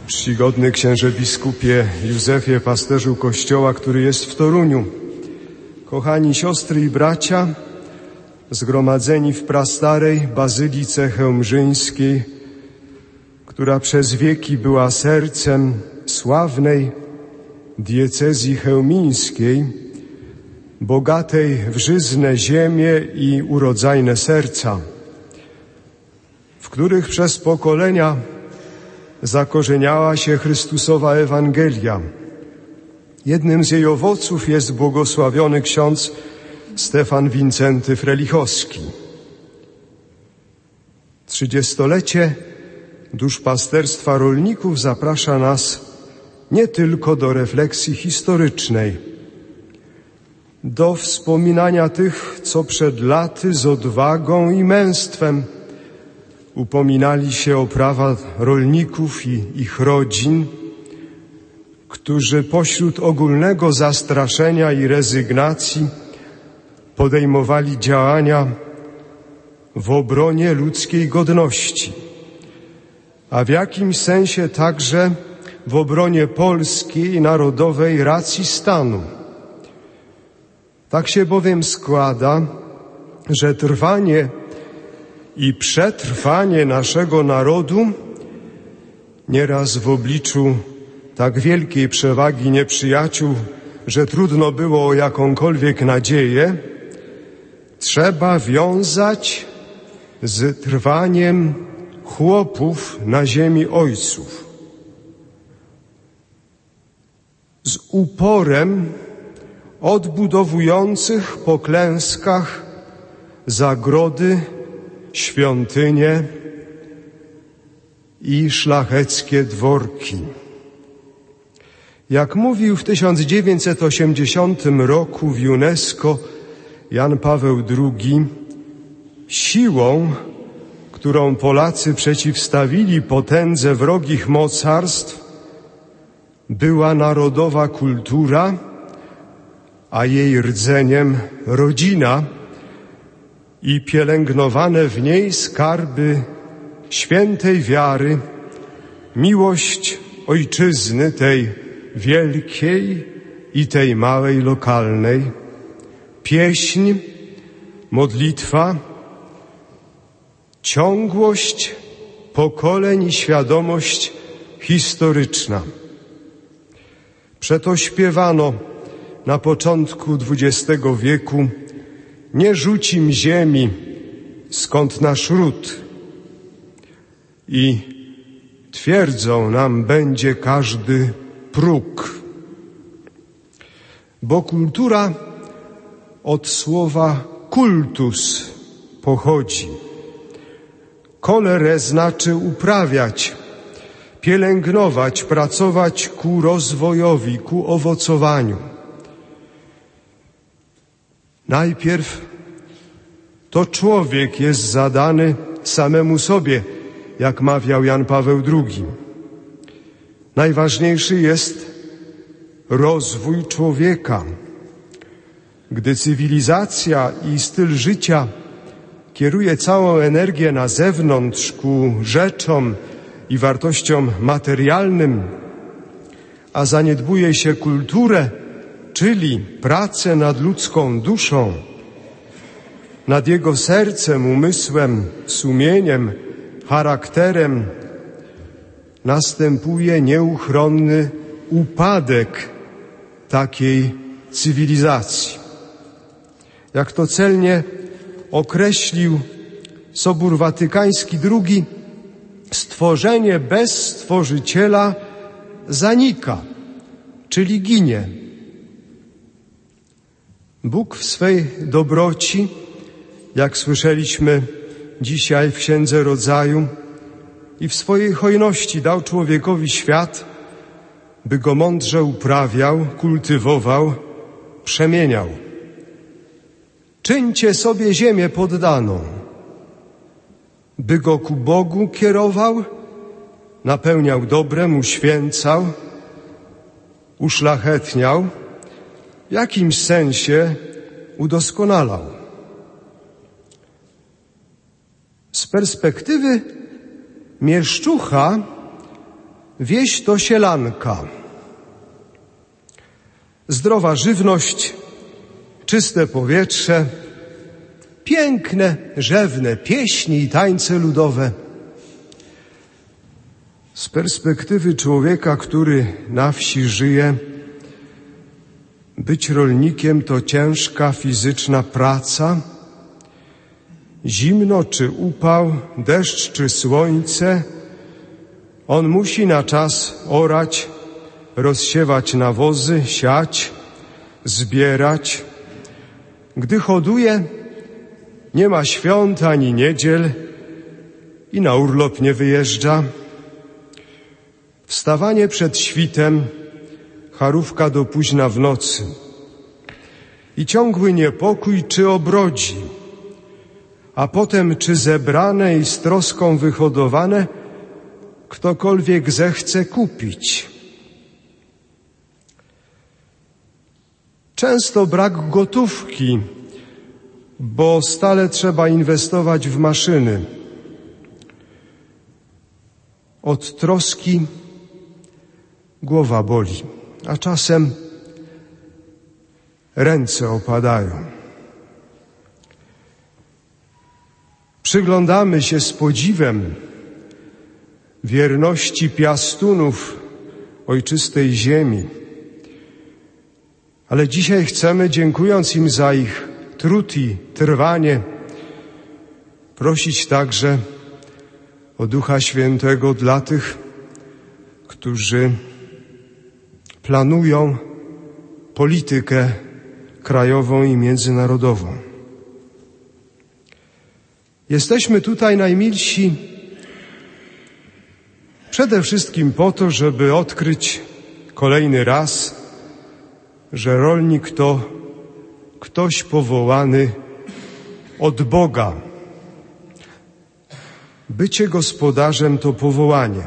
Czcigodny księże biskupie Józefie, pasterzu Kościoła, który jest w Toruniu, kochani siostry i bracia, zgromadzeni w prastarej Bazylice Chełmżyńskiej, która przez wieki była sercem sławnej diecezji chełmińskiej, bogatej w żyzne ziemie i urodzajne serca, w których przez pokolenia zakorzeniała się Chrystusowa Ewangelia. Jednym z jej owoców jest błogosławiony ksiądz Stefan Wincenty Frelichowski. 30-lecie duszpasterstwa rolników zaprasza nas nie tylko do refleksji historycznej, do wspominania tych, co przed laty z odwagą i męstwem upominali się o prawa rolników i ich rodzin, którzy pośród ogólnego zastraszenia i rezygnacji podejmowali działania w obronie ludzkiej godności, a w jakimś sensie także w obronie polskiej narodowej racji stanu. Tak się bowiem składa, że trwanie i przetrwanie naszego narodu, nieraz w obliczu tak wielkiej przewagi nieprzyjaciół, że trudno było o jakąkolwiek nadzieję, trzeba wiązać z trwaniem chłopów na ziemi ojców, z uporem odbudowujących po klęskach zagrody, świątynie i szlacheckie dworki. Jak mówił w 1980 roku w UNESCO Jan Paweł II, siłą, którą Polacy przeciwstawili potędze wrogich mocarstw, była narodowa kultura, a jej rdzeniem rodzina i pielęgnowane w niej skarby świętej wiary, miłość ojczyzny, tej wielkiej i tej małej lokalnej, pieśń, modlitwa, ciągłość pokoleń i świadomość historyczna. Przeto śpiewano na początku XX wieku: nie rzucim ziemi, skąd nasz ród. I twierdzą nam będzie każdy próg. Bo kultura od słowa kultus pochodzi. Kolere znaczy uprawiać, pielęgnować, pracować ku rozwojowi, ku owocowaniu. Najpierw to człowiek jest zadany samemu sobie, jak mawiał Jan Paweł II. Najważniejszy jest rozwój człowieka. Gdy cywilizacja i styl życia kieruje całą energię na zewnątrz ku rzeczom i wartościom materialnym, a zaniedbuje się kulturę, czyli pracę nad ludzką duszą, nad jego sercem, umysłem, sumieniem, charakterem, następuje nieuchronny upadek takiej cywilizacji. Jak to celnie określił Sobór Watykański II, stworzenie bez Stworzyciela zanika, czyli ginie. Bóg w swej dobroci, jak słyszeliśmy dzisiaj w Księdze Rodzaju, i w swojej hojności dał człowiekowi świat, by go mądrze uprawiał, kultywował, przemieniał. Czyńcie sobie ziemię poddaną, by go ku Bogu kierował, napełniał dobrem, uświęcał, uszlachetniał, w jakimś sensie udoskonalał. Z perspektywy mieszczucha Wieś to sielanka. Zdrowa żywność, czyste powietrze, piękne, rzewne pieśni i tańce ludowe. Z perspektywy człowieka, który na wsi żyje, być rolnikiem to ciężka fizyczna praca. Zimno czy upał, deszcz czy słońce, on musi na czas orać, rozsiewać nawozy, siać, zbierać. Gdy hoduje, nie ma świąt ani niedziel i na urlop nie wyjeżdża. Wstawanie przed świtem, charówka do późna w nocy i ciągły niepokój, czy obrodzi, a potem czy zebrane i z troską wyhodowane ktokolwiek zechce kupić. Często brak gotówki, bo stale trzeba inwestować w maszyny. Od troski głowa boli, a czasem ręce opadają. Przyglądamy się z podziwem wierności piastunów ojczystej ziemi. Ale dzisiaj chcemy, dziękując im za ich trud i trwanie, prosić także o Ducha Świętego dla tych, którzy planują politykę krajową i międzynarodową. Jesteśmy tutaj najmilsi przede wszystkim po to, żeby odkryć kolejny raz, że rolnik to ktoś powołany od Boga. Bycie gospodarzem to powołanie.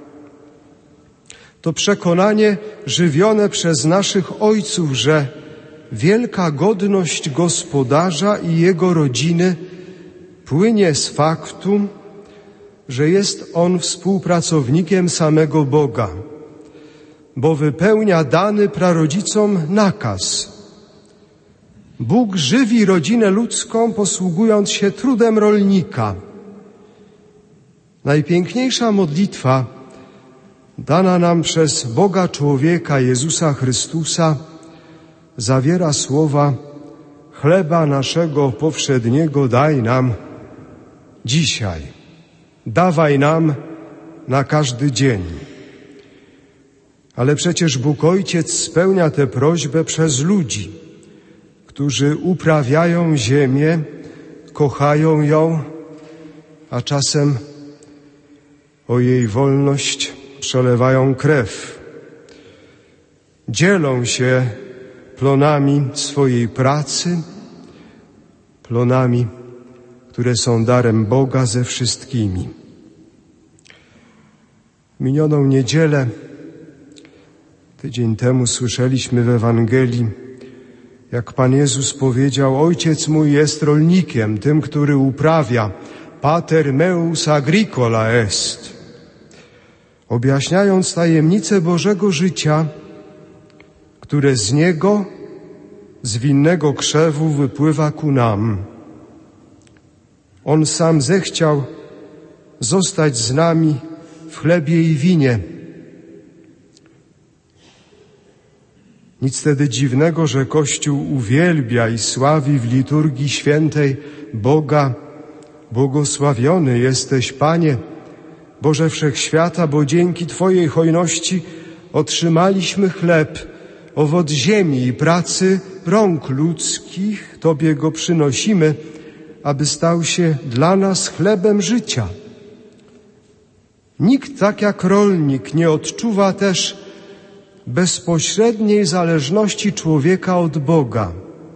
To przekonanie żywione przez naszych ojców, że wielka godność gospodarza i jego rodziny płynie z faktu, że jest on współpracownikiem samego Boga, bo wypełnia dany prarodzicom nakaz. Bóg żywi rodzinę ludzką, posługując się trudem rolnika. Najpiękniejsza modlitwa dana nam przez Boga człowieka Jezusa Chrystusa zawiera słowa: chleba naszego powszedniego daj nam dzisiaj. Dawaj nam na każdy dzień. Ale przecież Bóg Ojciec spełnia tę prośbę przez ludzi, którzy uprawiają ziemię, kochają ją, a czasem o jej wolność przelewają krew. Dzielą się plonami swojej pracy, plonami, które są darem Boga ze wszystkimi. Minioną niedzielę, tydzień temu, słyszeliśmy w Ewangelii, jak Pan Jezus powiedział: Ojciec mój jest rolnikiem, tym, który uprawia. Pater meus agricola est. Objaśniając tajemnicę Bożego życia, które z Niego, z winnego krzewu wypływa ku nam. On sam zechciał zostać z nami w chlebie i winie. Nic wtedy dziwnego, że Kościół uwielbia i sławi w liturgii świętej Boga. Błogosławiony jesteś, Panie, Boże Wszechświata, bo dzięki Twojej hojności otrzymaliśmy chleb, owoc ziemi i pracy rąk ludzkich. Tobie go przynosimy, aby stał się dla nas chlebem życia. Nikt tak jak rolnik nie odczuwa też bezpośredniej zależności człowieka od Boga.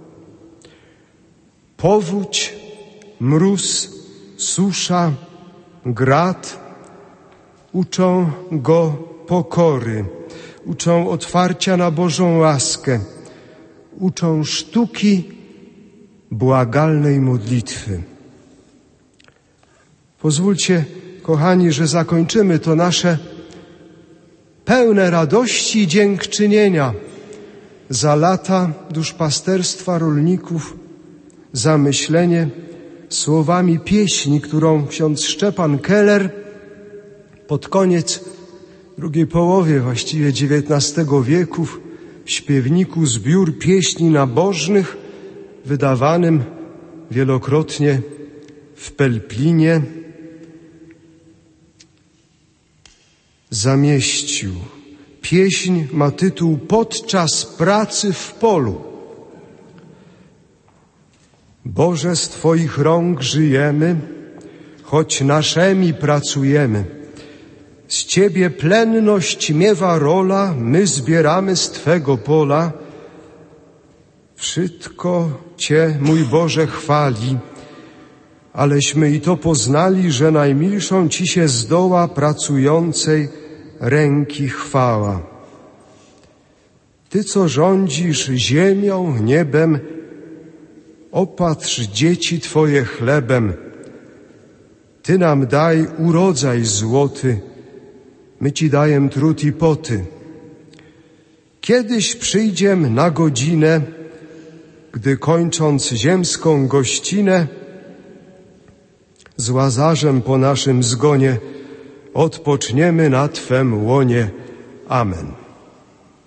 Powódź, mróz, susza, grad uczą go pokory, uczą otwarcia na Bożą łaskę, uczą sztuki błagalnej modlitwy. Pozwólcie, kochani, że zakończymy to nasze pełne radości i dziękczynienia za lata duszpasterstwa rolników, za myślenie słowami pieśni, którą ksiądz Szczepan Keller pod koniec drugiej połowie właściwie XIX wieku w śpiewniku Zbiór Pieśni Nabożnych, wydawanym wielokrotnie w Pelplinie, zamieścił. Pieśń ma tytuł Podczas pracy w polu. Boże, z Twoich rąk żyjemy, choć naszemi pracujemy. Z Ciebie plenność miewa rola, my zbieramy z Twego pola. Wszystko Cię, mój Boże, chwali, aleśmy i to poznali, że najmilszą Ci się zdoła pracującej ręki chwała. Ty, co rządzisz ziemią, niebem, opatrz dzieci Twoje chlebem. Ty nam daj urodzaj złoty, my Ci dajem trud i poty. Kiedyś przyjdziem na godzinę, gdy kończąc ziemską gościnę, z Łazarzem po naszym zgonie odpoczniemy na Twem łonie. Amen.